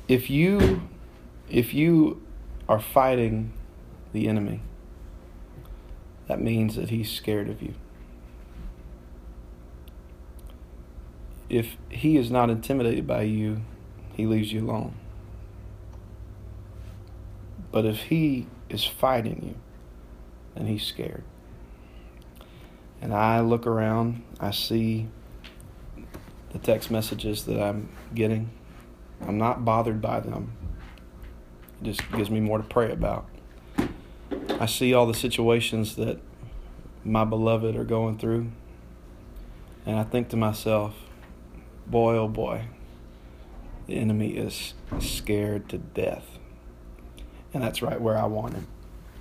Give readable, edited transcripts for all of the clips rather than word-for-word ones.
If you are fighting the enemy, that means that he's scared of you. If he is not intimidated by you, he leaves you alone. But if he is fighting you, then he's scared. And I look around, I see the text messages that I'm getting. I'm not bothered by them. It just gives me more to pray about. I see all the situations that my beloved are going through. And I think to myself, boy, oh boy, the enemy is scared to death. And that's right where I want him.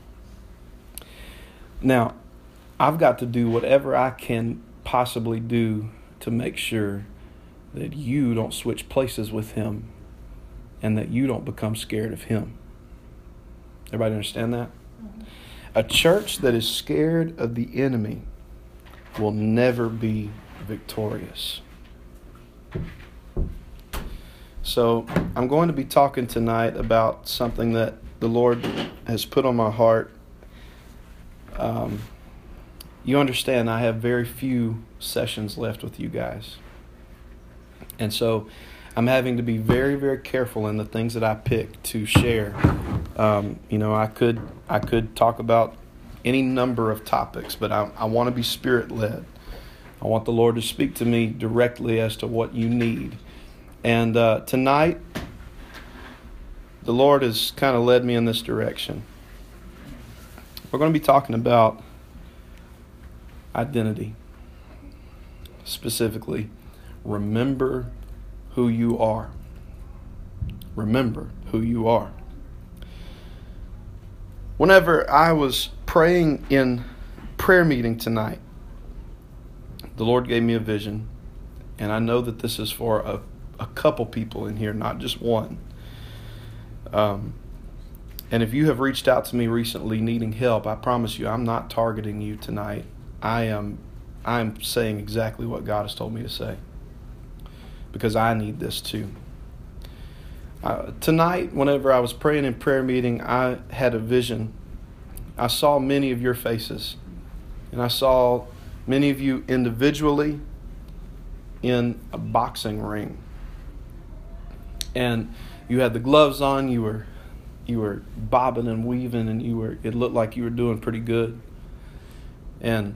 Now, I've got to do whatever I can possibly do to make sure that you don't switch places with him and that you don't become scared of him. Everybody understand that? A church that is scared of the enemy will never be victorious. So I'm going to be talking tonight about something that the Lord has put on my heart. You understand I have very few sessions left with you guys. And so I'm having to be very, very careful in the things that I pick to share. I could talk about any number of topics, but I want to be Spirit-led. I want the Lord to speak to me directly as to what you need. And tonight, the Lord has kind of led me in this direction. We're going to be talking about identity. Specifically, remember who you are. Remember who you are. Whenever I was praying in prayer meeting tonight, the Lord gave me a vision. And I know that this is for a couple people in here, not just one. And if you have reached out to me recently needing help, I promise you I'm not targeting you tonight. I'm saying exactly what God has told me to say, because I need this too. Tonight, whenever I was praying in prayer meeting, I had a vision. I saw many of your faces, and I saw many of you individually in a boxing ring. And you had the gloves on, you were bobbing and weaving, and it looked like you were doing pretty good. And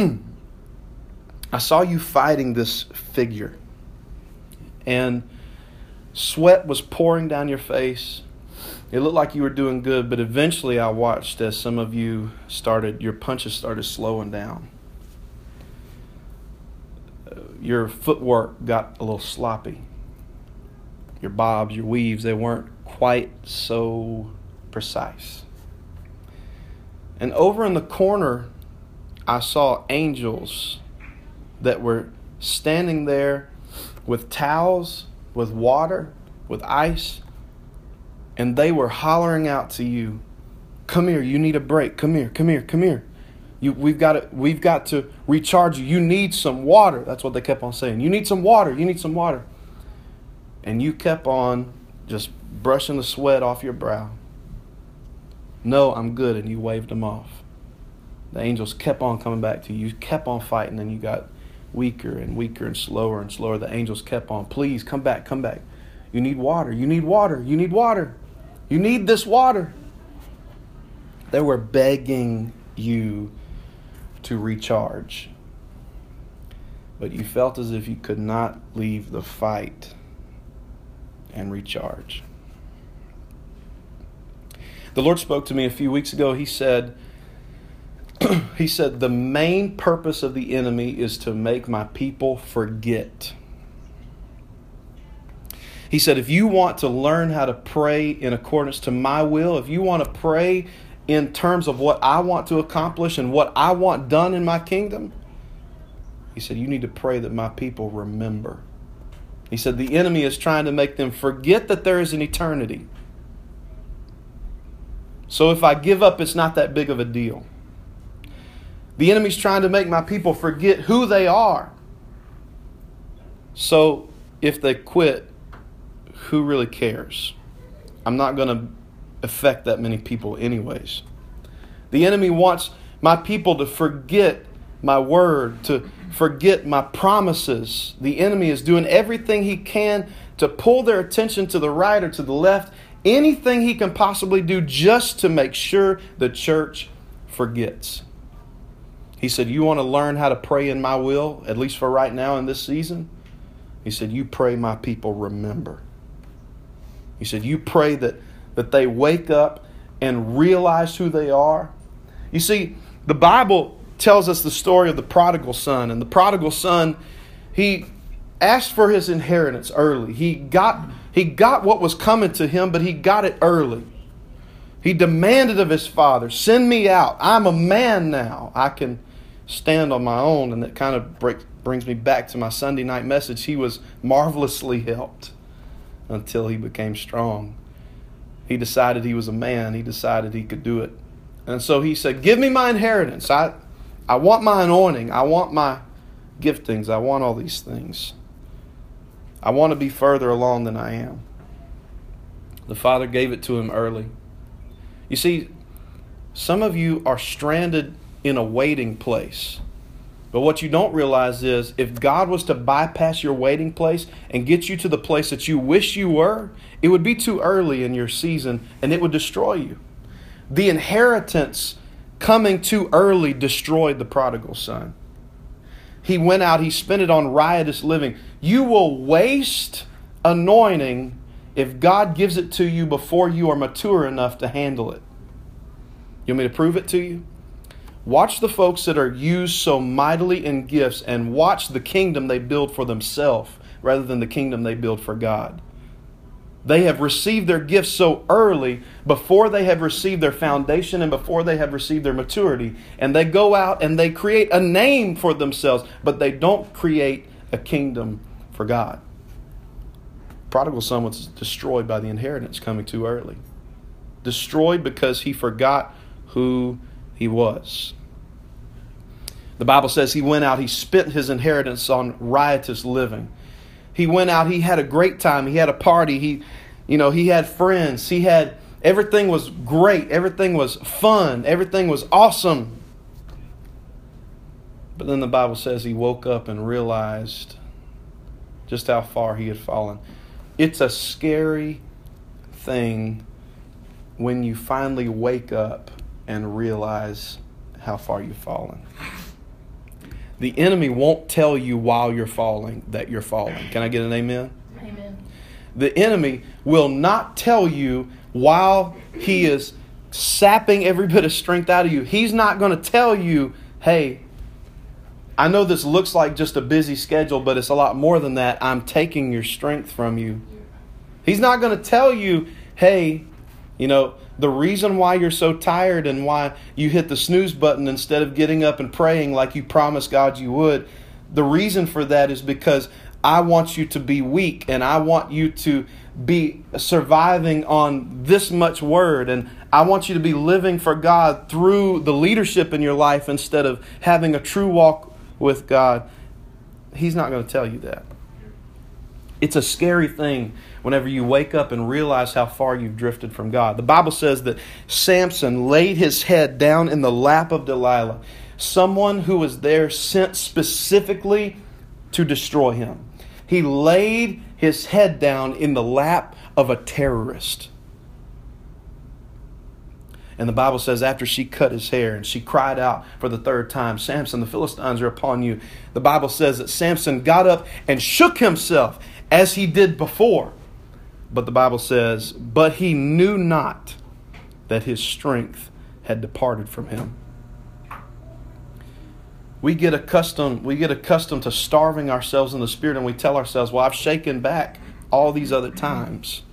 I saw you fighting this figure. And sweat was pouring down your face. It looked like you were doing good, but eventually I watched as some of you your punches started slowing down. Your footwork got a little sloppy. Your bobs, your weaves, they weren't quite so precise. And over in the corner, I saw angels that were standing there with towels, with water, with ice, and they were hollering out to you, "Come here, you need a break. Come here, come here, come here. We've got to recharge you. You need some water." That's what they kept on saying. "You need some water. You need some water." And you kept on just brushing the sweat off your brow. "No, I'm good." And you waved them off. The angels kept on coming back to you. You kept on fighting, and you got weaker and weaker and slower. The angels kept on, "Please, come back, come back. You need water. You need water. You need water. You need this water." They were begging you to recharge. But you felt as if you could not leave the fight and recharge. The Lord spoke to me a few weeks ago. He said, the main purpose of the enemy is to make my people forget. He said, if you want to learn how to pray in accordance to my will, if you want to pray in terms of what I want to accomplish and what I want done in my kingdom, he said, you need to pray that my people remember. He said, the enemy is trying to make them forget that there is an eternity. So if I give up, it's not that big of a deal. The enemy's trying to make my people forget who they are. So if they quit, who really cares? I'm not going to affect that many people anyways. The enemy wants my people to forget my word, to forget my promises. The enemy is doing everything he can to pull their attention to the right or to the left, anything he can possibly do just to make sure the church forgets. He said, you want to learn how to pray in my will, at least for right now in this season? He said, you pray my people remember. He said, you pray that they wake up and realize who they are. You see, the Bible tells us the story of the prodigal son. And the prodigal son, he asked for his inheritance early. He got what was coming to him, but he got it early. He demanded of his father, send me out. I'm a man now. I can stand on my own. And that kind of brings me back to my Sunday night message. He was marvelously helped until he became strong. He decided he was a man. He decided he could do it. And so he said, give me my inheritance. I want my anointing. I want my giftings. I want all these things. I want to be further along than I am. The father gave it to him early. You see, some of you are stranded in a waiting place. But what you don't realize is if God was to bypass your waiting place and get you to the place that you wish you were, it would be too early in your season and it would destroy you. The inheritance coming too early destroyed the prodigal son. He went out, he spent it on riotous living. You will waste anointing if God gives it to you before you are mature enough to handle it. You want me to prove it to you? Watch the folks that are used so mightily in gifts and watch the kingdom they build for themselves rather than the kingdom they build for God. They have received their gifts so early before they have received their foundation and before they have received their maturity. And they go out and they create a name for themselves, but they don't create a kingdom for God. Prodigal son was destroyed by the inheritance coming too early. Destroyed because he forgot who he was. The Bible says he went out, he spent his inheritance on riotous living. He went out, he had a great time, he had a party, he had friends, everything was great, everything was fun, everything was awesome. But then the Bible says he woke up and realized just how far he had fallen. It's a scary thing when you finally wake up and realize how far you've fallen. The enemy won't tell you while you're falling that you're falling. Can I get an amen? Amen. The enemy will not tell you while he is sapping every bit of strength out of you. He's not going to tell you, hey, I know this looks like just a busy schedule, but it's a lot more than that. I'm taking your strength from you. He's not going to tell you, hey, the reason why you're so tired and why you hit the snooze button instead of getting up and praying like you promised God you would, the reason for that is because I want you to be weak and I want you to be surviving on this much word and I want you to be living for God through the leadership in your life instead of having a true walk with God. He's not going to tell you that. It's a scary thing whenever you wake up and realize how far you've drifted from God. The Bible says that Samson laid his head down in the lap of Delilah, someone who was there sent specifically to destroy him. He laid his head down in the lap of a terrorist. And the Bible says after she cut his hair and she cried out for the third time, Samson, the Philistines are upon you. The Bible says that Samson got up and shook himself as he did before. But the Bible says, but he knew not that his strength had departed from him. We get accustomed to starving ourselves in the spirit and we tell ourselves, well, I've shaken back all these other times.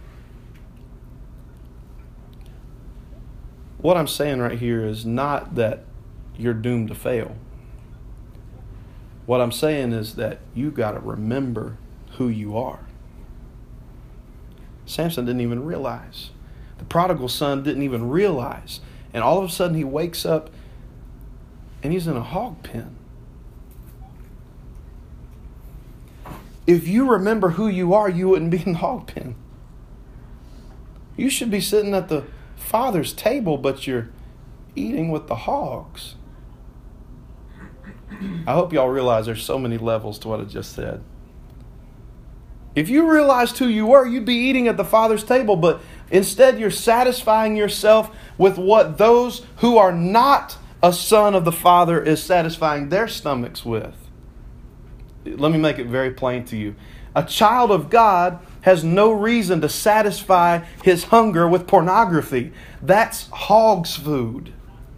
What I'm saying right here is not that you're doomed to fail. What I'm saying is that you got to remember who you are. Samson didn't even realize. The prodigal son didn't even realize. And all of a sudden he wakes up and he's in a hog pen. If you remember who you are, you wouldn't be in the hog pen. You should be sitting at the Father's table, but you're eating with the hogs. I hope y'all realize there's so many levels to what I just said. If you realized who you were, you'd be eating at the Father's table, but instead you're satisfying yourself with what those who are not a son of the Father is satisfying their stomachs with. Let me make it very plain to you. A child of God has no reason to satisfy his hunger with pornography. That's hog's food.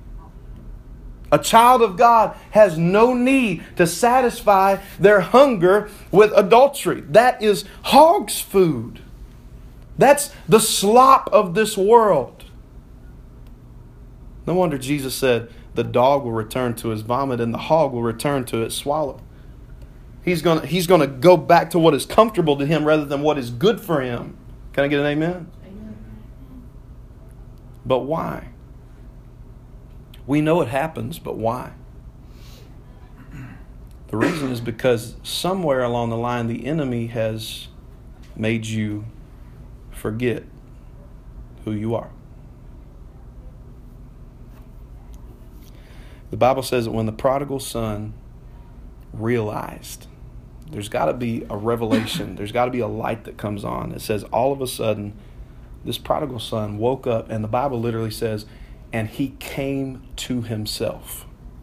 A child of God has no need to satisfy their hunger with adultery. That is hog's food. That's the slop of this world. No wonder Jesus said the dog will return to his vomit and the hog will return to its swallow. He's going to go back to what is comfortable to him rather than what is good for him. Can I get an amen? Amen. But why? We know it happens, but why? The reason is because somewhere along the line the enemy has made you forget who you are. The Bible says that when the prodigal son realized, there's got to be a revelation. There's got to be a light that comes on. It says all of a sudden, this prodigal son woke up, and the Bible literally says, and he came to himself.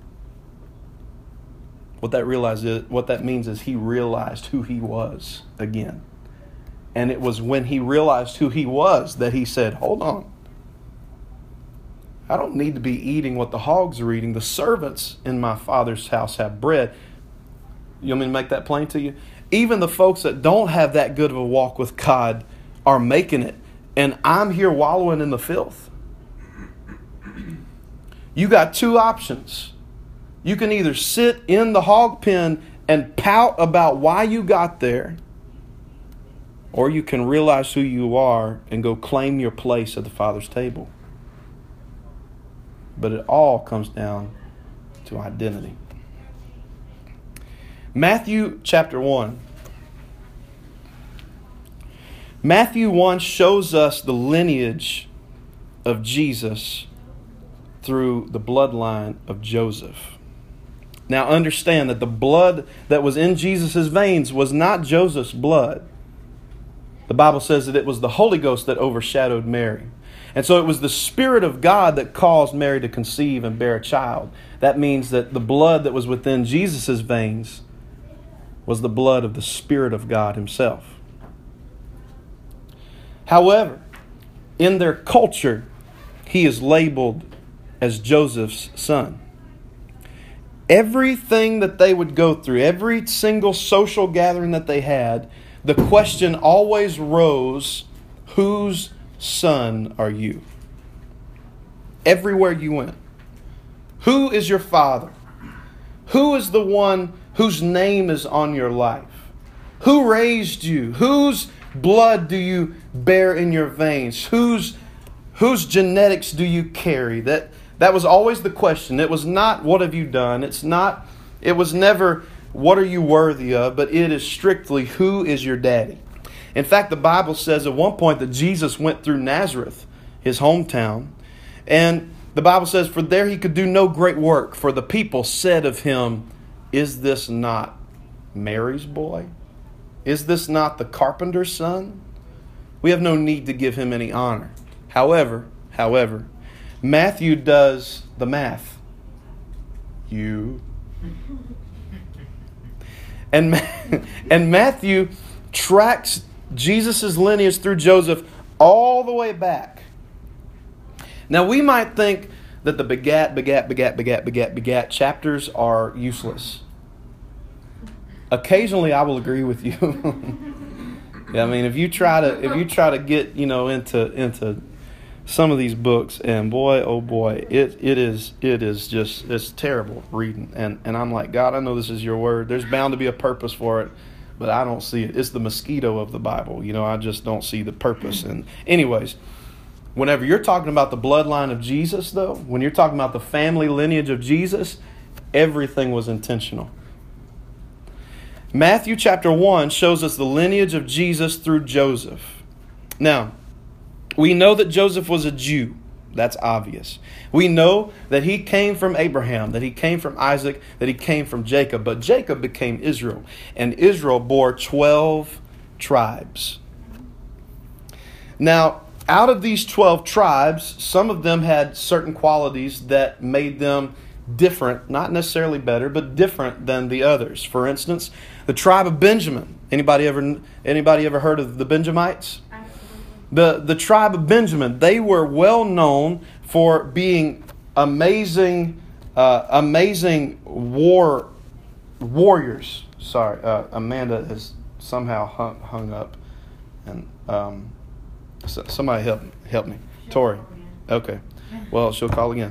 What that means is he realized who he was again. And it was when he realized who he was that he said, hold on. I don't need to be eating what the hogs are eating. The servants in my Father's house have bread. You want me to make that plain to you? Even the folks that don't have that good of a walk with God are making it. And I'm here wallowing in the filth. You got two options. You can either sit in the hog pen and pout about why you got there, or you can realize who you are and go claim your place at the Father's table. But it all comes down to identity. Matthew chapter 1. Matthew 1 shows us the lineage of Jesus through the bloodline of Joseph. Now understand that the blood that was in Jesus' veins was not Joseph's blood. The Bible says that it was the Holy Ghost that overshadowed Mary. And so it was the Spirit of God that caused Mary to conceive and bear a child. That means that the blood that was within Jesus' veins was the blood of the Spirit of God Himself. However, in their culture, he is labeled as Joseph's son. Everything that they would go through, every single social gathering that they had, the question always rose, whose son are you? Everywhere you went. Who is your father? Who is the one whose name is on your life? Who raised you? Whose blood do you bear in your veins? Whose genetics do you carry? That was always the question. It was not, what have you done? It was never, what are you worthy of? But it is strictly, who is your daddy? In fact, the Bible says at one point that Jesus went through Nazareth, his hometown. And the Bible says, for there he could do no great work. For the people said of him, is this not Mary's boy? Is this not the carpenter's son? We have no need to give him any honor. However, Matthew does the math. And Matthew tracks Jesus' lineage through Joseph all the way back. Now we might think that the begat chapters are useless. Occasionally I will agree with you. I mean, if you try to get, into some of these books, and boy, oh boy, it is just, it's terrible reading. And I'm like, God, I know this is your word. There's bound to be a purpose for it, but I don't see it. It's the mosquito of the Bible. I just don't see the purpose. And anyways, whenever you're talking about the bloodline of Jesus, though, when you're talking about the family lineage of Jesus, everything was intentional. Matthew chapter 1 shows us the lineage of Jesus through Joseph. Now, we know that Joseph was a Jew. That's obvious. We know that he came from Abraham, that he came from Isaac, that he came from Jacob. But Jacob became Israel, and Israel bore 12 tribes. Now, out of these 12 tribes, some of them had certain qualities that made them different, not necessarily better, but different than the others. For instance, the tribe of Benjamin. Anybody ever heard of the Benjamites? The tribe of Benjamin, they were well known for being amazing warriors. Sorry, Amanda has somehow hung up, and somebody help me. Tori. Okay. Well, she'll call again.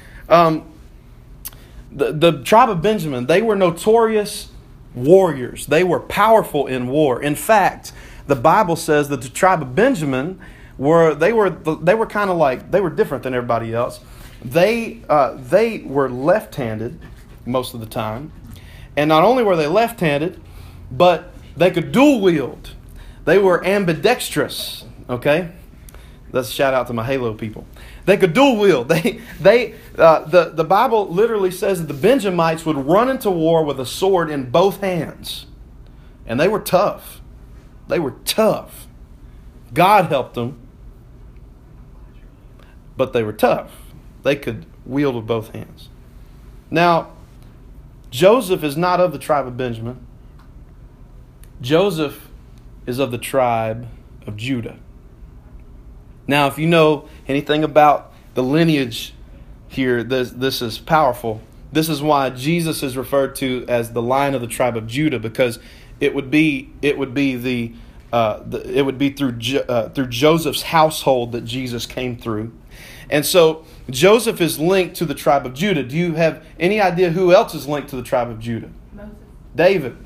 The tribe of Benjamin, they were notorious warriors. They were powerful in war. In fact, the Bible says that the tribe of Benjamin were kind of like, they were different than everybody else. They were left-handed most of the time. And not only were they left-handed, but they could dual wield. They were ambidextrous. Okay? Let's shout out to my Halo people. They could dual wield. The Bible literally says that the Benjamites would run into war with a sword in both hands. And they were tough. They were tough. God helped them. But they were tough. They could wield with both hands. Now, Joseph is not of the tribe of Benjamin. Joseph is of the tribe of Judah. Now, if you know anything about the lineage here, this is powerful. This is why Jesus is referred to as the Lion of the tribe of Judah, because it would be through Joseph's household that Jesus came through. And so Joseph is linked to the tribe of Judah. Do you have any idea who else is linked to the tribe of Judah? Moses. David.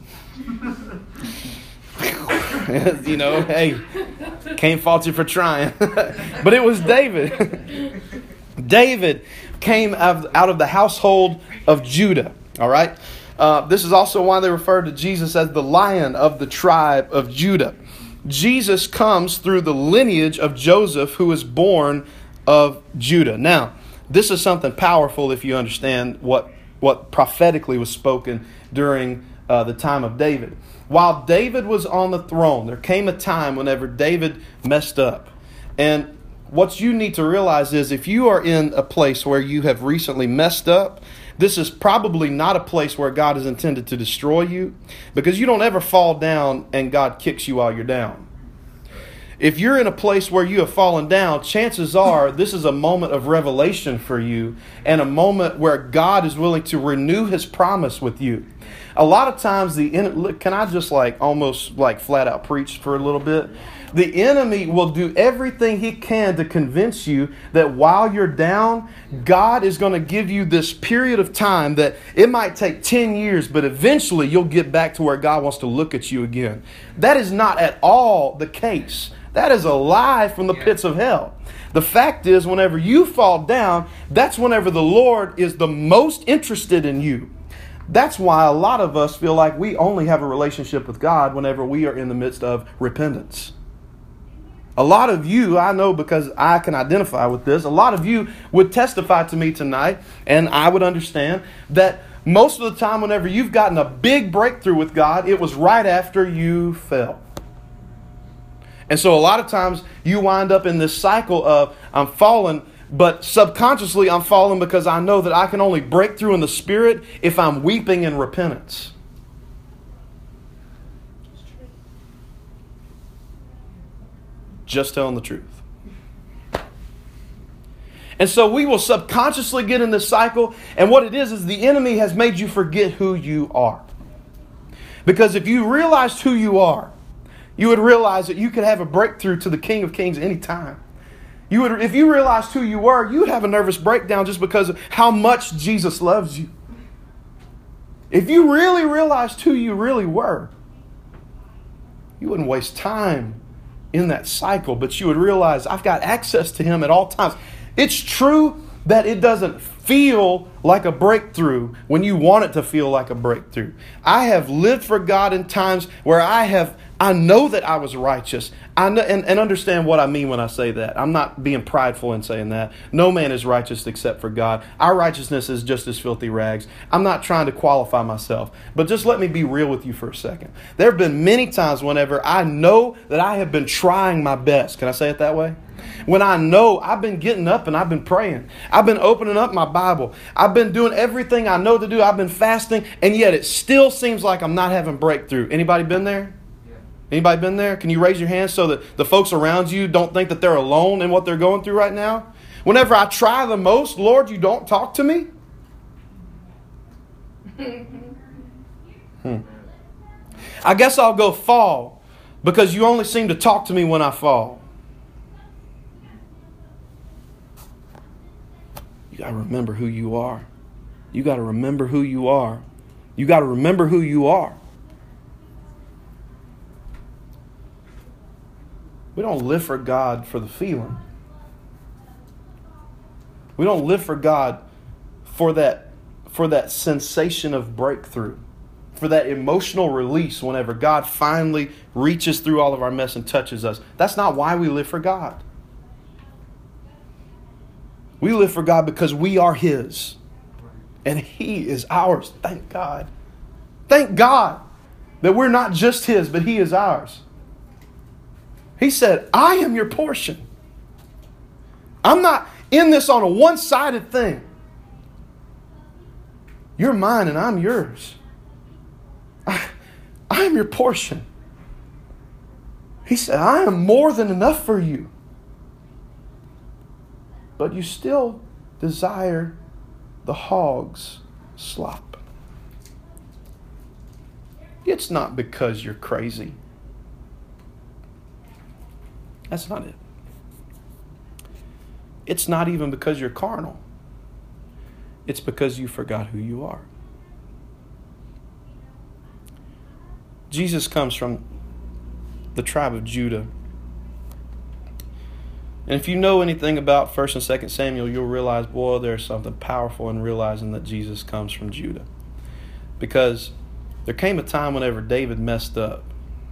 You know, hey, can't fault you for trying. But it was David. David came out of the household of Judah. All right. This is also why they refer to Jesus as the Lion of the tribe of Judah. Jesus comes through the lineage of Joseph, who was born of Judah. Now, this is something powerful if you understand what prophetically was spoken during the time of David. While David was on the throne, there came a time whenever David messed up. And what you need to realize is if you are in a place where you have recently messed up, this is probably not a place where God is intended to destroy you, because you don't ever fall down and God kicks you while you're down. If you're in a place where you have fallen down, chances are this is a moment of revelation for you and a moment where God is willing to renew His promise with you. A lot of times can I just almost flat out preach for a little bit? The enemy will do everything he can to convince you that while you're down, God is going to give you this period of time that it might take 10 years, but eventually you'll get back to where God wants to look at you again. That is not at all the case. That is a lie from the pits of hell. The fact is, whenever you fall down, that's whenever the Lord is the most interested in you. That's why a lot of us feel like we only have a relationship with God whenever we are in the midst of repentance. A lot of you, I know because I can identify with this, a lot of you would testify to me tonight, and I would understand that most of the time whenever you've gotten a big breakthrough with God, it was right after you fell. And so a lot of times you wind up in this cycle of I'm falling, but subconsciously I'm falling because I know that I can only break through in the Spirit if I'm weeping in repentance. Just telling the truth. And so we will subconsciously get in this cycle. And what it is the enemy has made you forget who you are. Because if you realized who you are, you would realize that you could have a breakthrough to the King of Kings anytime. If you realized who you were, you would have a nervous breakdown just because of how much Jesus loves you. If you really realized who you really were, you wouldn't waste time in that cycle, but you would realize I've got access to Him at all times. It's true that it doesn't feel like a breakthrough when you want it to feel like a breakthrough. I have lived for God in times where I know that I was righteous. I know, and understand what I mean when I say that. I'm not being prideful in saying that. No man is righteous except for God. Our righteousness is just as filthy rags. I'm not trying to qualify myself. But just let me be real with you for a second. There have been many times whenever I know that I have been trying my best. Can I say it that way? When I know I've been getting up and I've been praying. I've been opening up my Bible. I've been doing everything I know to do. I've been fasting. And yet it still seems like I'm not having breakthrough. Anybody been there? Anybody been there? Can you raise your hand so that the folks around you don't think that they're alone in what they're going through right now? Whenever I try the most, Lord, you don't talk to me? I guess I'll go fall because you only seem to talk to me when I fall. You got to remember who you are. You got to remember who you are. You got to remember who you are. We don't live for God for the feeling. We don't live for God for that sensation of breakthrough, for that emotional release whenever God finally reaches through all of our mess and touches us. That's not why we live for God. We live for God because we are His. And He is ours. Thank God. Thank God that we're not just His, but He is ours. He said, I am your portion. I'm not in this on a one-sided thing. You're mine and I'm yours. I am your portion. He said, I am more than enough for you. But you still desire the hog's slop. It's not because you're crazy. That's not it. It's not even because you're carnal. It's because you forgot who you are. Jesus comes from the tribe of Judah. And if you know anything about 1 and 2 Samuel, you'll realize, boy, there's something powerful in realizing that Jesus comes from Judah. Because there came a time whenever David messed up.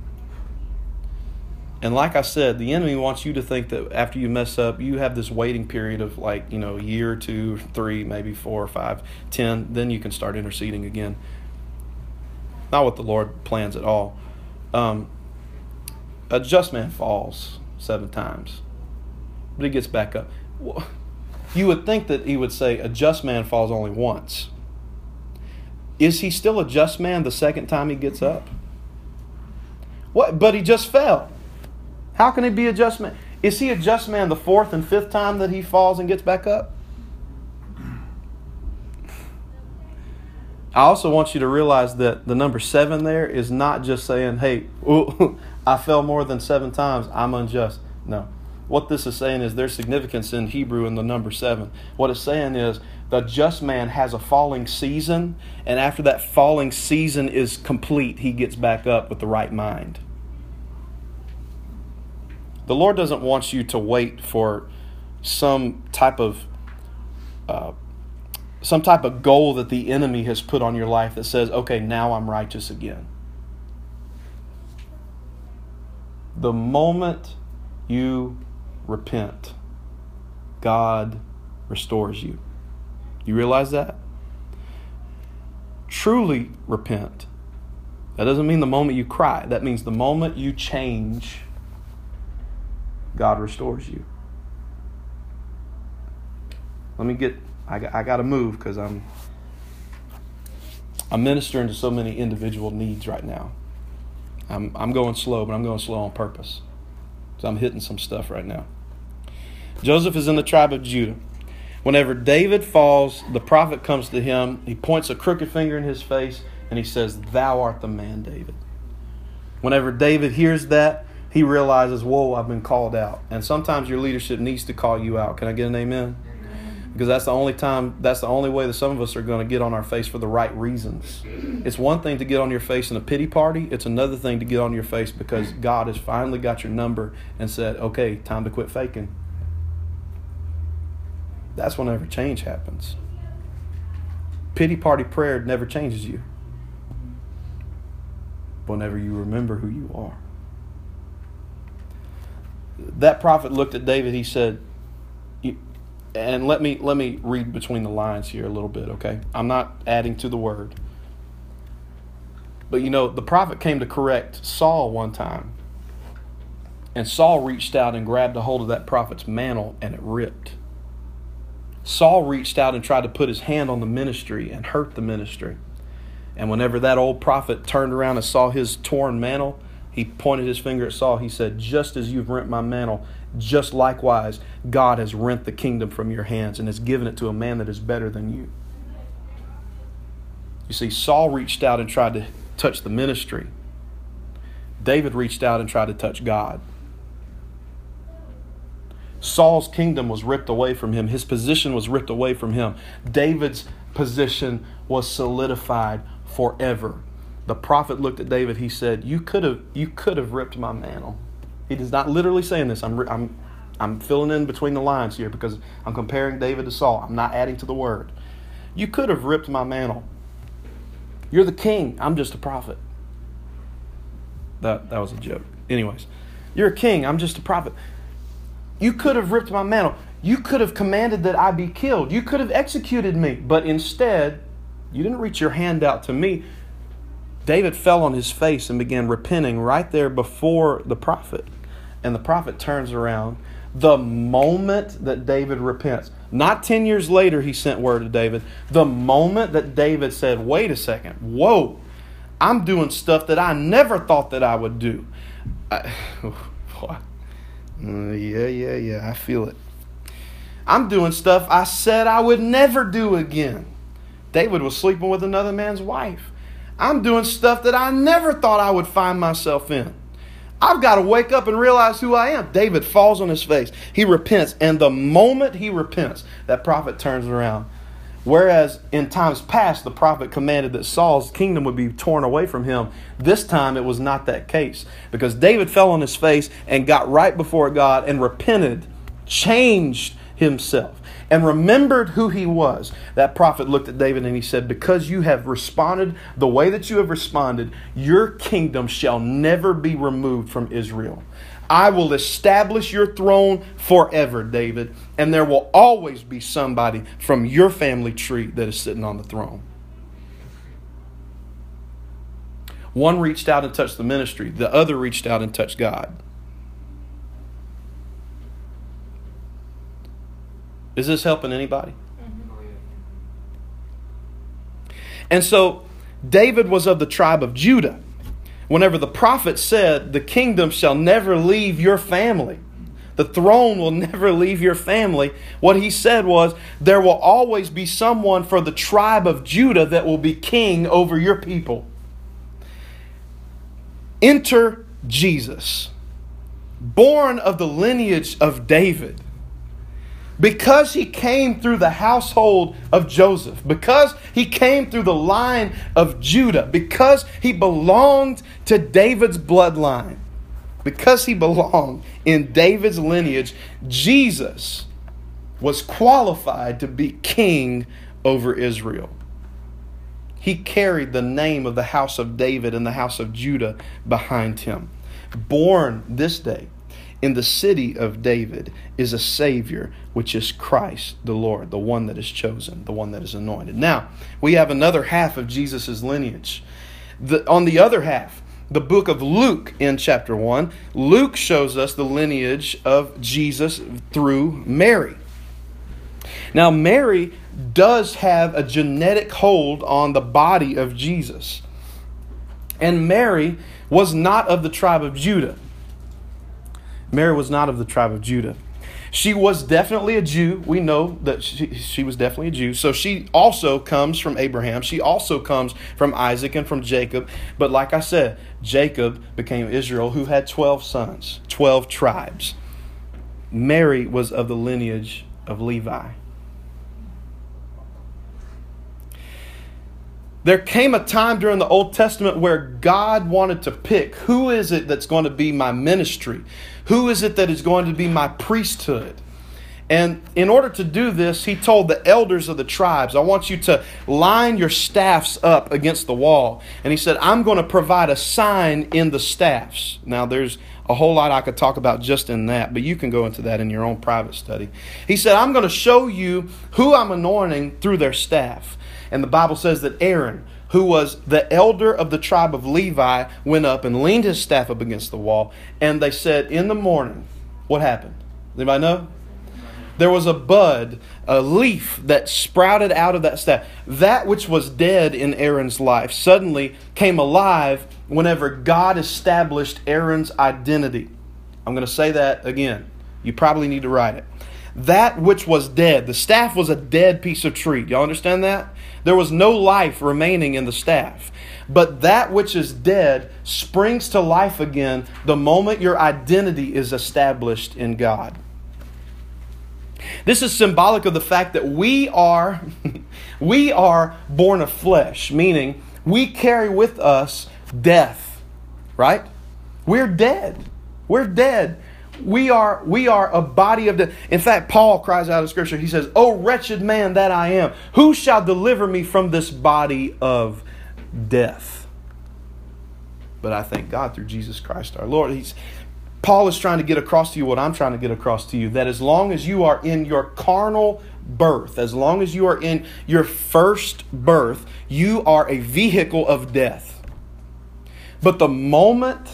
And like I said, the enemy wants you to think that after you mess up, you have this waiting period of a year, 2, 3, maybe 4, 5, 10. Then you can start interceding again. Not what the Lord plans at all. A just man falls 7 times, but he gets back up. You would think that he would say a just man falls only once. Is he still a just man the second time he gets up? What? But he just fell. How can he be a just man? Is he a just man the 4th and 5th time that he falls and gets back up? I also want you to realize that the number 7 there is not just saying, hey, I fell more than 7 times, I'm unjust. No. What this is saying is there's significance in Hebrew in the number 7. What it's saying is the just man has a falling season, and after that falling season is complete, he gets back up with the right mind. The Lord doesn't want you to wait for some type of goal that the enemy has put on your life that says, okay, now I'm righteous again. The moment you repent, God restores you. You realize that? Truly repent. That doesn't mean the moment you cry. That means the moment you change, God restores you. I got to move because I'm ministering to so many individual needs right now. I'm going slow, but I'm going slow on purpose. So I'm hitting some stuff right now. Joseph is in the tribe of Judah. Whenever David falls, the prophet comes to him. He points a crooked finger in his face and he says, "Thou art the man, David." Whenever David hears that, he realizes, whoa, I've been called out. And sometimes your leadership needs to call you out. Can I get an amen? Because that's the only way that some of us are going to get on our face for the right reasons. It's one thing to get on your face in a pity party. It's another thing to get on your face because God has finally got your number and said, okay, time to quit faking. that's whenever change happens. Pity party prayer never changes you. Whenever you remember who you are. That prophet looked at David, he said, and let me read between the lines here a little bit, okay? I'm not adding to the word. But the prophet came to correct Saul one time. And Saul reached out and grabbed a hold of that prophet's mantle and it ripped. Saul reached out and tried to put his hand on the ministry and hurt the ministry. And whenever that old prophet turned around and saw his torn mantle, he pointed his finger at Saul. He said, just as you've rent my mantle, just likewise, God has rent the kingdom from your hands and has given it to a man that is better than you. You see, Saul reached out and tried to touch the ministry. David reached out and tried to touch God. Saul's kingdom was ripped away from him. His position was ripped away from him. David's position was solidified forever. The prophet looked at David. He said, you could have ripped my mantle. He is not literally saying this. I'm filling in between the lines here because I'm comparing David to Saul. I'm not adding to the word. You could have ripped my mantle. You're the king. I'm just a prophet. That was a joke. Anyways, you're a king. I'm just a prophet. You could have ripped my mantle. You could have commanded that I be killed. You could have executed me. But instead, you didn't reach your hand out to me. David fell on his face and began repenting right there before the prophet. And the prophet turns around. The moment that David repents, not 10 years later he sent word to David. The moment that David said, wait a second, whoa, I'm doing stuff that I never thought that I would do. Yeah, I feel it. I'm doing stuff I said I would never do again. David was sleeping with another man's wife. I'm doing stuff that I never thought I would find myself in. I've got to wake up and realize who I am. David falls on his face. He repents. And the moment he repents, that prophet turns around. Whereas in times past, the prophet commanded that Saul's kingdom would be torn away from him. This time it was not that case. Because David fell on his face and got right before God and repented, changed himself, and remembered who he was. That prophet looked at David and he said, because you have responded the way that you have responded, your kingdom shall never be removed from Israel. I will establish your throne forever, David, and there will always be somebody from your family tree that is sitting on the throne. One reached out and touched the ministry. The other reached out and touched God. Is this helping anybody? And so David was of the tribe of Judah. Whenever the prophet said, the kingdom shall never leave your family, the throne will never leave your family, what he said was, there will always be someone for the tribe of Judah that will be king over your people. Enter Jesus, born of the lineage of David. Because he came through the household of Joseph, because he came through the line of Judah, because he belonged to David's bloodline, because he belonged in David's lineage, Jesus was qualified to be king over Israel. He carried the name of the house of David and the house of Judah behind him. Born this day in the city of David is a Savior, which is Christ the Lord, the one that is chosen, the one that is anointed. Now, we have another half of Jesus' lineage. On the other half, the book of Luke in chapter 1, Luke shows us the lineage of Jesus through Mary. Now, Mary does have a genetic hold on the body of Jesus. And Mary was not of the tribe of Judah. Mary was not of the tribe of Judah. She was definitely a Jew. We know that she was definitely a Jew. So she also comes from Abraham. She also comes from Isaac and from Jacob. But like I said, Jacob became Israel, who had 12 sons, 12 tribes. Mary was of the lineage of Levi. There came a time during the Old Testament where God wanted to pick, who is it that's going to be my ministry? Who is it that is going to be my priesthood? And in order to do this, he told the elders of the tribes, I want you to line your staffs up against the wall. And he said, I'm going to provide a sign in the staffs. Now, there's a whole lot I could talk about just in that, but you can go into that in your own private study. He said, I'm going to show you who I'm anointing through their staff. And the Bible says that Aaron, who was the elder of the tribe of Levi, went up and leaned his staff up against the wall. And they said, in the morning, what happened? Anybody know? There was a bud, a leaf that sprouted out of that staff. That which was dead in Aaron's life suddenly came alive whenever God established Aaron's identity. I'm going to say that again. You probably need to write it. That which was dead. The staff was a dead piece of tree. Y'all understand that? There was no life remaining in the staff. But that which is dead springs to life again the moment your identity is established in God. This is symbolic of the fact that we are born of flesh, meaning we carry with us death, right? We're dead. We're dead. We are a body of death. In fact, Paul cries out in Scripture, he says, "O wretched man that I am, who shall deliver me from this body of death?" But I thank God through Jesus Christ our Lord. Paul is trying to get across to you what I'm trying to get across to you. That as long as you are in your carnal birth, as long as you are in your first birth, you are a vehicle of death. But the moment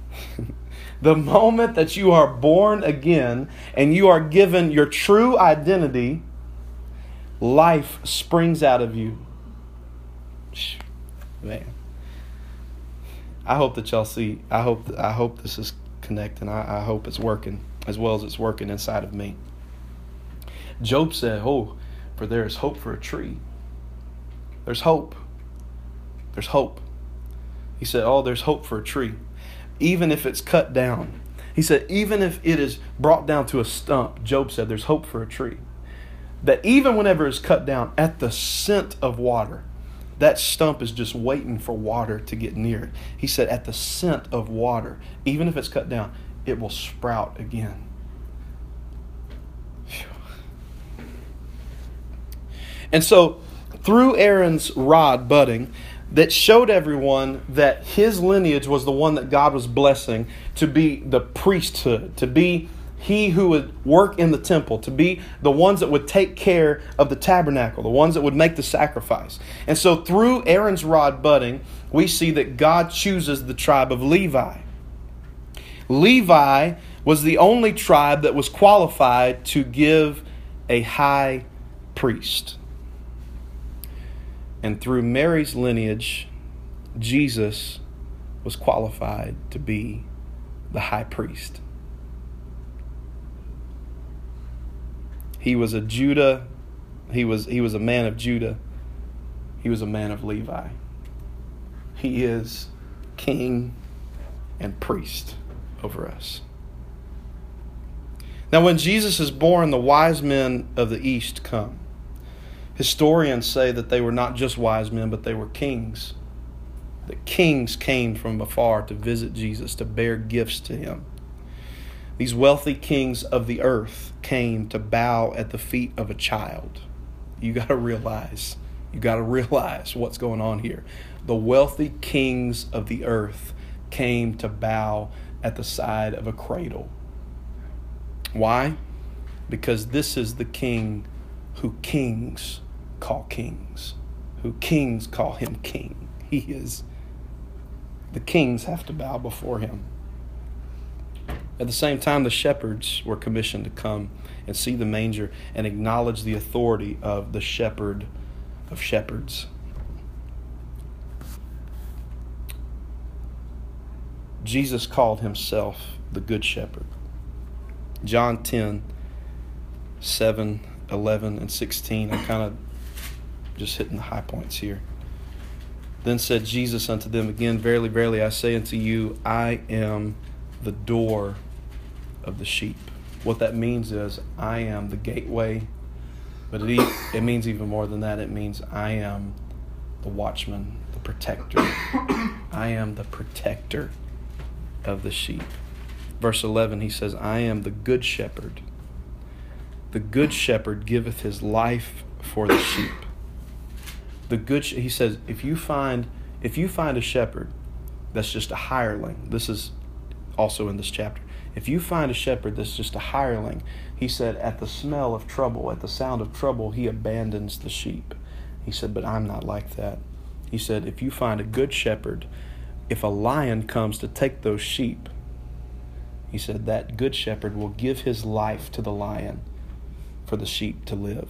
that you are born again and you are given your true identity, life springs out of you. Man, I hope that y'all see. I hope this is connecting. I hope it's working as well as it's working inside of me. Job said, "Oh, for there is hope for a tree." There's hope. There's hope. He said, "Oh, there's hope for a tree. Even if it's cut down." He said, even if it is brought down to a stump, Job said, there's hope for a tree. That even whenever it's cut down at the scent of water, that stump is just waiting for water to get near it. He said, at the scent of water, even if it's cut down, it will sprout again. Phew. And so, through Aaron's rod budding, that showed everyone that his lineage was the one that God was blessing to be the priesthood, to be he who would work in the temple, to be the ones that would take care of the tabernacle, the ones that would make the sacrifice. And so through Aaron's rod budding, we see that God chooses the tribe of Levi. Levi was the only tribe that was qualified to give a high priest. And through Mary's lineage, Jesus was qualified to be the high priest. He was a Judah. He was a man of Judah. He was a man of Levi. He is king and priest over us. Now, when Jesus is born, the wise men of the East come. Historians say that they were not just wise men, but they were kings. The kings came from afar to visit Jesus, to bear gifts to him. These wealthy kings of the earth came to bow at the feet of a child. You got to realize what's going on here. The wealthy kings of the earth came to bow at the side of a cradle. Why? Because this is the king who kings call kings, who kings call him king. The kings have to bow before him. At the same time, the shepherds were commissioned to come and see the manger and acknowledge the authority of the shepherd of shepherds. Jesus called himself the Good Shepherd. John 10, 7, 11, and 16. I'm kind of just hitting the high points here. Then said Jesus unto them again, Verily, verily, I say unto you, I am the door of the sheep. What that means is I am the gateway, but it means even more than that. It means I am the watchman, the protector. I am the protector of the sheep. Verse 11, he says, I am the good shepherd. The good shepherd giveth his life for the sheep. He says, if you find a shepherd that's just a hireling, this is also in this chapter. If you find a shepherd that's just a hireling, he said, at the smell of trouble, at the sound of trouble, he abandons the sheep. He said, but I'm not like that. He said, if you find a good shepherd, if a lion comes to take those sheep, he said, that good shepherd will give his life to the lion for the sheep to live.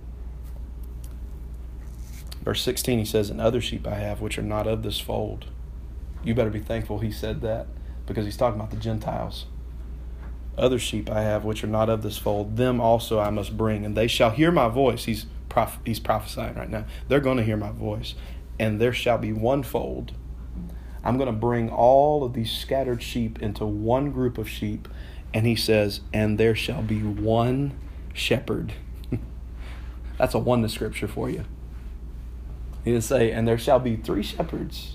Verse 16, he says, and other sheep I have which are not of this fold. You better be thankful he said that, because he's talking about the Gentiles. Other sheep I have which are not of this fold, them also I must bring, and they shall hear my voice. He's prophesying right now. They're going to hear my voice, and there shall be one fold. I'm going to bring all of these scattered sheep into one group of sheep, and he says, and there shall be one shepherd. That's a oneness scripture for you. He didn't say, and there shall be three shepherds.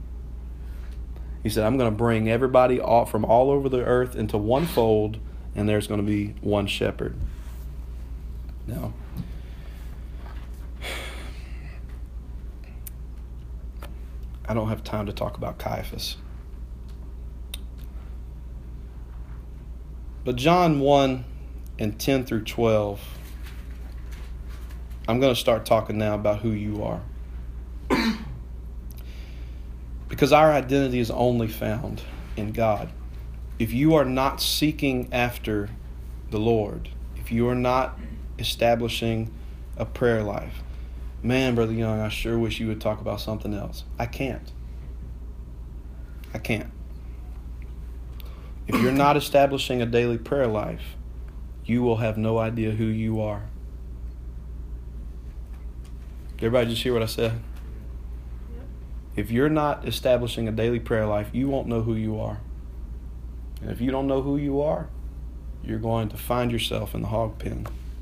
He said, I'm going to bring everybody from all over the earth into one fold, and there's going to be one shepherd. Now, I don't have time to talk about Caiaphas. But John 1 and 10 through 12, I'm going to start talking now about who you are. Because our identity is only found in God. If you are not seeking after the Lord, if you are not establishing a prayer life, man, Brother Young, I sure wish you would talk about something else. I can't. If you're not establishing a daily prayer life, you will have no idea who you are. Did everybody just hear what I said? If you're not establishing a daily prayer life, you won't know who you are. And if you don't know who you are, you're going to find yourself in the hog pen.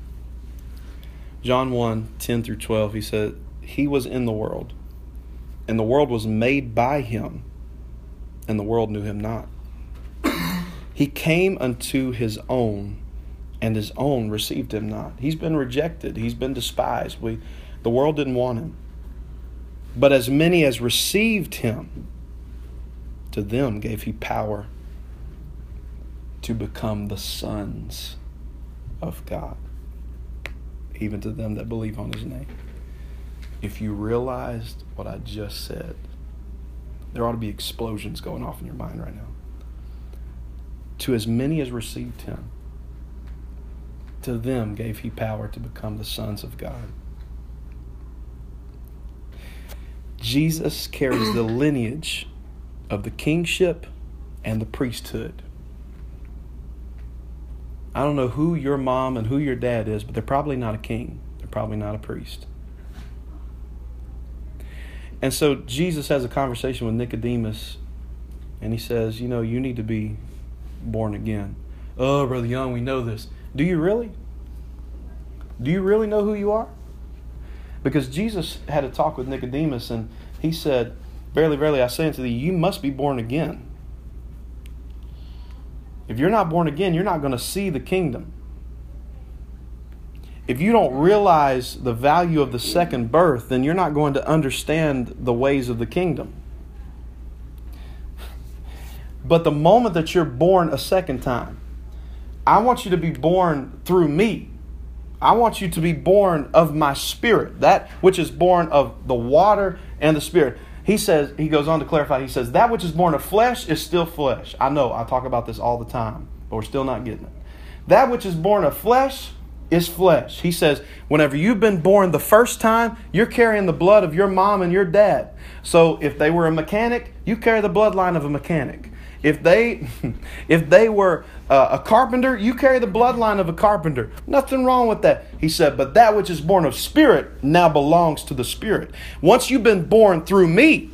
John 1, 10 through 12, he said, he was in the world, and the world was made by him, and the world knew him not. He came unto his own, and his own received him not. He's been rejected. He's been despised. The world didn't want him. But as many as received him, to them gave he power to become the sons of God, even to them that believe on his name. If you realized what I just said, there ought to be explosions going off in your mind right now. To as many as received him, to them gave he power to become the sons of God. Jesus carries the lineage of the kingship and the priesthood. I don't know who your mom and who your dad is, but they're probably not a king. They're probably not a priest. And so Jesus has a conversation with Nicodemus, and he says, you need to be born again. Oh, Brother Young, we know this. Do you really? Do you really know who you are? Because Jesus had a talk with Nicodemus, and he said, verily, verily, I say unto thee, you must be born again. If you're not born again, you're not going to see the kingdom. If you don't realize the value of the second birth, then you're not going to understand the ways of the kingdom. But the moment that you're born a second time, I want you to be born through me. I want you to be born of my spirit, that which is born of the water and the spirit. He goes on to clarify, he says, that which is born of flesh is still flesh. I know, I talk about this all the time, but we're still not getting it. That which is born of flesh is flesh. He says, whenever you've been born the first time, you're carrying the blood of your mom and your dad. So if they were a mechanic, you carry the bloodline of a mechanic. If they were a carpenter, you carry the bloodline of a carpenter. Nothing wrong with that. He said, but that which is born of spirit now belongs to the spirit. Once you've been born through me,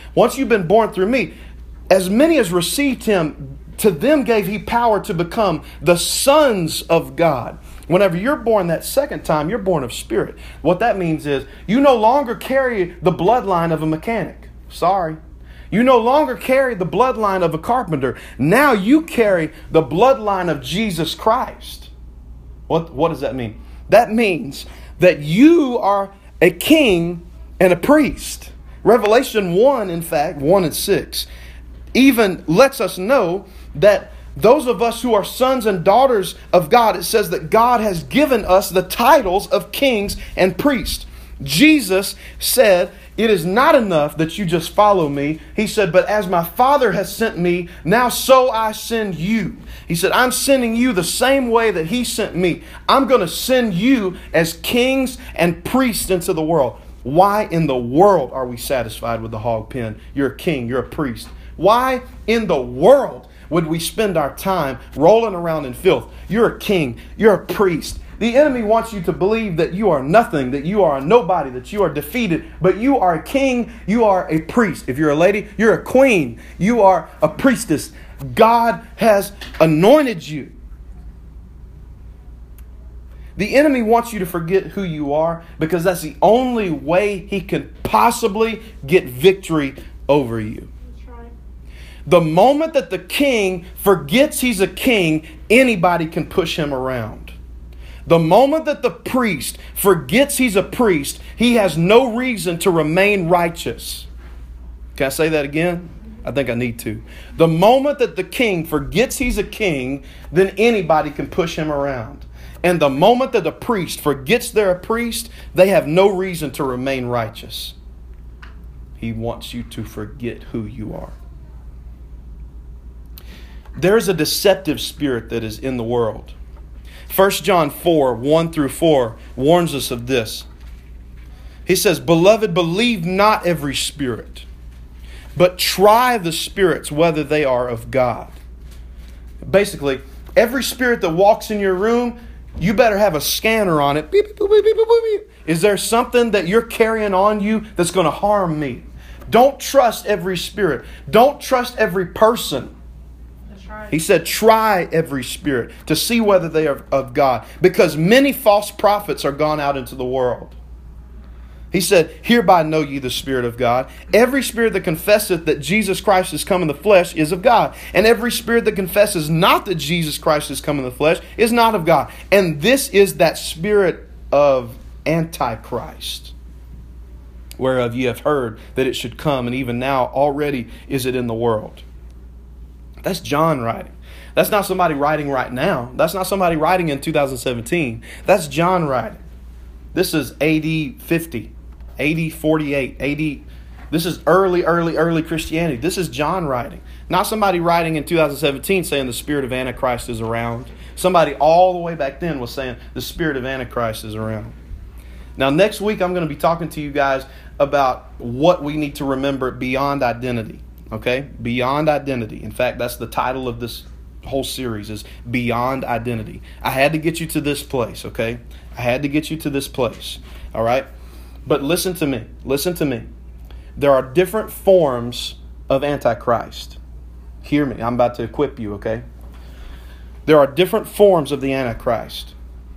as many as received him, to them gave he power to become the sons of God. Whenever you're born that second time, you're born of spirit. What that means is you no longer carry the bloodline of a mechanic. Sorry. You no longer carry the bloodline of a carpenter. Now you carry the bloodline of Jesus Christ. What does that mean? That means that you are a king and a priest. Revelation 1, in fact, 1 and 6, even lets us know that those of us who are sons and daughters of God, it says that God has given us the titles of kings and priests. Jesus said, it is not enough that you just follow me. He said, but as my Father has sent me, now so I send you. He said, I'm sending you the same way that He sent me. I'm going to send you as kings and priests into the world. Why in the world are we satisfied with the hog pen? You're a king, you're a priest. Why in the world would we spend our time rolling around in filth? You're a king, you're a priest. The enemy wants you to believe that you are nothing, that you are a nobody, that you are defeated. But you are a king, you are a priest. If you're a lady, you're a queen. You are a priestess. God has anointed you. The enemy wants you to forget who you are because that's the only way he can possibly get victory over you. That's right. The moment that the king forgets he's a king, anybody can push him around. The moment that the priest forgets he's a priest, he has no reason to remain righteous. Can I say that again? I think I need to. The moment that the king forgets he's a king, then anybody can push him around. And the moment that the priest forgets they're a priest, they have no reason to remain righteous. He wants you to forget who you are. There's a deceptive spirit that is in the world. 1 John 4, 1 through 4 warns us of this. He says, Beloved, believe not every spirit, but try the spirits whether they are of God. Basically, every spirit that walks in your room, you better have a scanner on it. Beep, beep, beep, beep, beep, beep. Is there something that you're carrying on you that's going to harm me? Don't trust every spirit. Don't trust every person. He said, try every spirit to see whether they are of God, because many false prophets are gone out into the world. He said, hereby know ye the Spirit of God. Every spirit that confesseth that Jesus Christ is come in the flesh is of God. And every spirit that confesses not that Jesus Christ is come in the flesh is not of God. And this is that spirit of Antichrist, whereof ye have heard that it should come, and even now already is it in the world. That's John writing. That's not somebody writing right now. That's not somebody writing in 2017. That's John writing. This is AD 50, AD 48, AD. This is early Christianity. This is John writing. Not somebody writing in 2017 saying the spirit of Antichrist is around. Somebody all the way back then was saying the spirit of Antichrist is around. Now, next week I'm going to be talking to you guys about what we need to remember beyond identity. Okay? Beyond identity. In fact, that's the title of this whole series, is Beyond Identity. I had to get you to this place, okay? I had to get you to this place. All right? But listen to me. Listen to me. There are different forms of Antichrist. Hear me. I'm about to equip you, okay? There are different forms of the Antichrist.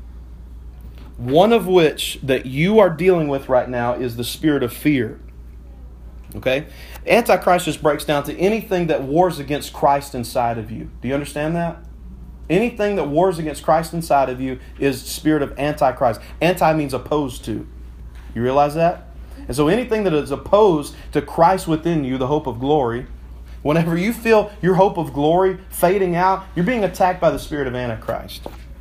One of which that you are dealing with right now is the spirit of fear. Okay? Antichrist just breaks down to anything that wars against Christ inside of you. Do you understand that? Anything that wars against Christ inside of you is spirit of Antichrist. Anti means opposed to. You realize that? And so anything that is opposed to Christ within you, the hope of glory, whenever you feel your hope of glory fading out, you're being attacked by the spirit of Antichrist.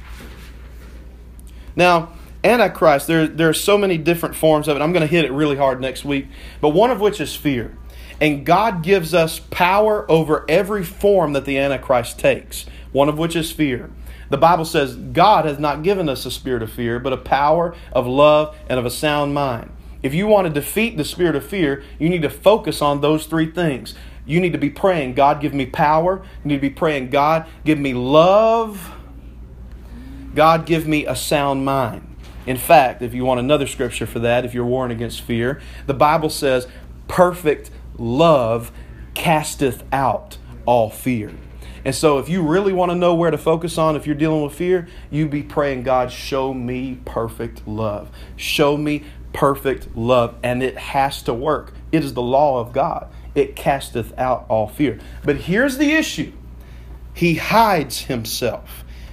Now, Antichrist, there are so many different forms of it. I'm going to hit it really hard next week. But one of which is fear. And God gives us power over every form that the Antichrist takes. One of which is fear. The Bible says God has not given us a spirit of fear, but a power of love and of a sound mind. If you want to defeat the spirit of fear, you need to focus on those three things. You need to be praying, God, give me power. You need to be praying, God, give me love. God, give me a sound mind. In fact, if you want another scripture for that, if you're warring against fear, the Bible says, perfect love casteth out all fear. And so if you really want to know where to focus on, if you're dealing with fear, you be praying, God, show me perfect love. Show me perfect love. And it has to work. It is the law of God. It casteth out all fear. But here's the issue. He hides himself.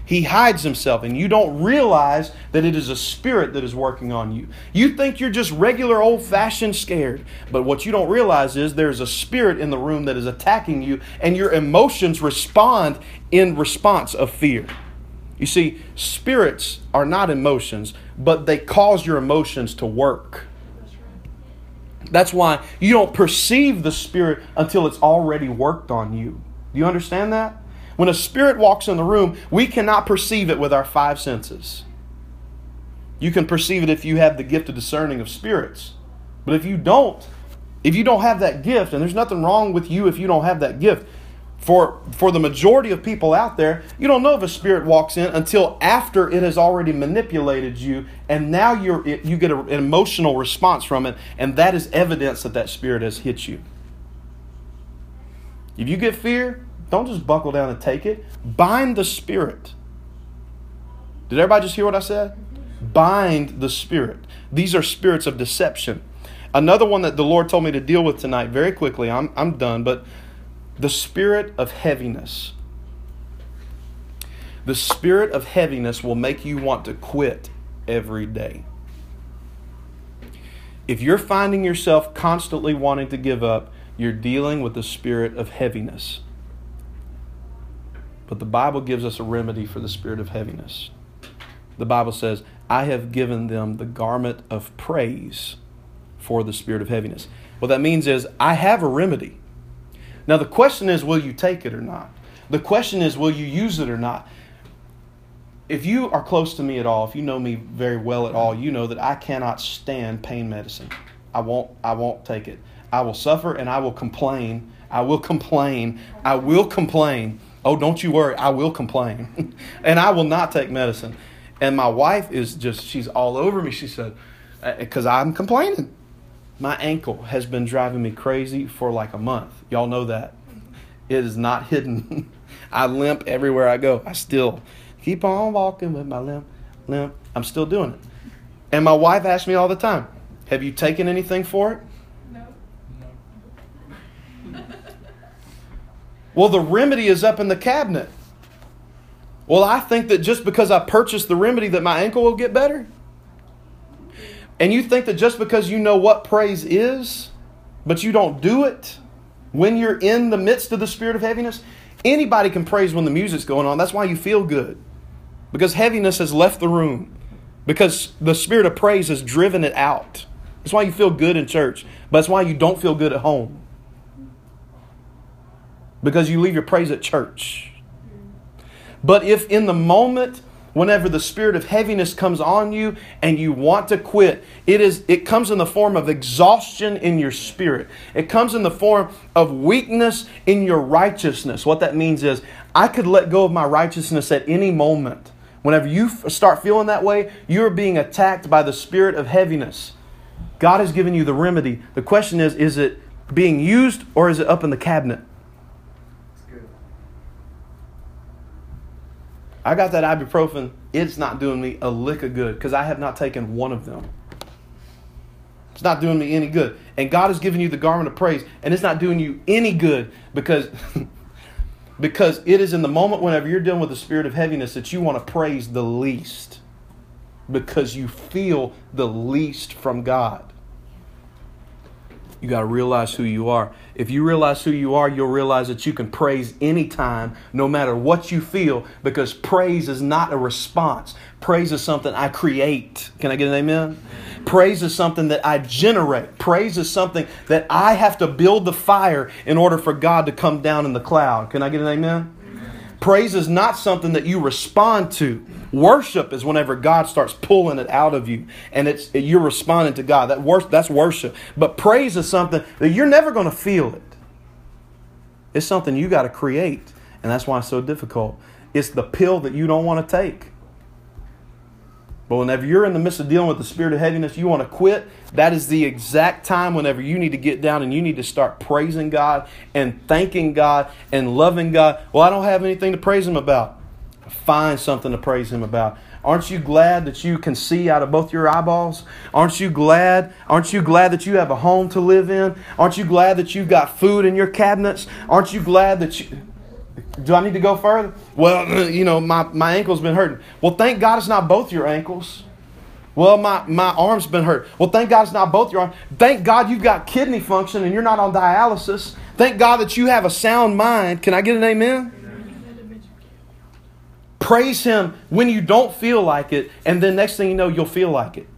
He hides himself, and you don't realize that it is a spirit that is working on you. You think you're just regular old-fashioned scared, but what you don't realize is there's a spirit in the room that is attacking you, and your emotions respond in response of fear. You see, spirits are not emotions, but they cause your emotions to work. That's why you don't perceive the spirit until it's already worked on you. Do you understand that? When a spirit walks in the room, we cannot perceive it with our five senses. You can perceive it if you have the gift of discerning of spirits. But if you don't have that gift, and there's nothing wrong with you if you don't have that gift, for the majority of people out there, you don't know if a spirit walks in until after it has already manipulated you, and now you get an emotional response from it, and that is evidence that that spirit has hit you. If you get fear, don't just buckle down and take it. Bind the spirit. Did everybody just hear what I said? Bind the spirit. These are spirits of deception. Another one that the Lord told me to deal with tonight, very quickly, I'm done, but the spirit of heaviness. The spirit of heaviness will make you want to quit every day. If you're finding yourself constantly wanting to give up, you're dealing with the spirit of heaviness. But the Bible gives us a remedy for the spirit of heaviness. The Bible says, I have given them the garment of praise for the spirit of heaviness. What that means is, I have a remedy. Now the question is, will you take it or not? The question is, will you use it or not? If you are close to me at all, if you know me very well at all, you know that I cannot stand pain medicine. I won't take it. I will suffer and I will complain. I will complain. I will complain. Oh, don't you worry. I will complain. And I will not take medicine. And my wife is just, she's all over me. She said, because I'm complaining. My ankle has been driving me crazy for like a month. Y'all know that. It is not hidden. I limp everywhere I go. I still keep on walking with my limp. I'm still doing it. And my wife asks me all the time, have you taken anything for it? No. Well, the remedy is up in the cabinet. Well, I think that just because I purchased the remedy that my ankle will get better. And you think that just because you know what praise is, but you don't do it when you're in the midst of the spirit of heaviness. Anybody can praise when the music's going on. That's why you feel good. Because heaviness has left the room. Because the spirit of praise has driven it out. That's why you feel good in church. But that's why you don't feel good at home. Because you leave your praise at church. But if in the moment, whenever the spirit of heaviness comes on you and you want to quit, it comes in the form of exhaustion in your spirit. It comes in the form of weakness in your righteousness. What that means is, I could let go of my righteousness at any moment. Whenever you start feeling that way, you're being attacked by the spirit of heaviness. God has given you the remedy. The question is it being used or is it up in the cabinet? I got that ibuprofen. It's not doing me a lick of good because I have not taken one of them. It's not doing me any good. And God has given you the garment of praise, and it's not doing you any good because it is in the moment whenever you're dealing with the spirit of heaviness that you want to praise the least because you feel the least from God. You got to realize who you are. If you realize who you are, you'll realize that you can praise anytime, no matter what you feel, because praise is not a response. Praise is something I create. Can I get an amen? Praise is something that I generate. Praise is something that I have to build the fire in order for God to come down in the cloud. Can I get an amen? Praise is not something that you respond to. Worship is whenever God starts pulling it out of you and you're responding to God. That's worship. But praise is something that you're never going to feel it. It's something you got to create. And that's why it's so difficult. It's the pill that you don't want to take. But whenever you're in the midst of dealing with the spirit of heaviness, you want to quit, that is the exact time whenever you need to get down and you need to start praising God and thanking God and loving God. Well, I don't have anything to praise Him about. Find something to praise Him about. Aren't you glad that you can see out of both your eyeballs? Aren't you glad that you have a home to live in? Aren't you glad that you've got food in your cabinets? Aren't you glad that Do I need to go further? Well, my ankle's been hurting. Well, thank God it's not both your ankles. Well, my arm's been hurt. Well, thank God it's not both your arms. Thank God you've got kidney function and you're not on dialysis. Thank God that you have a sound mind. Can I get an amen? Praise Him when you don't feel like it, and then next thing you know, you'll feel like it.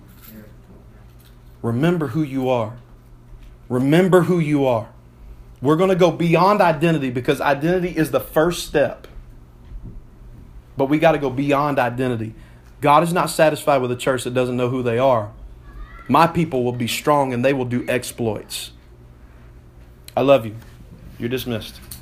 Remember who you are. Remember who you are. We're going to go beyond identity because identity is the first step. But we got to go beyond identity. God is not satisfied with a church that doesn't know who they are. My people will be strong and they will do exploits. I love you. You're dismissed.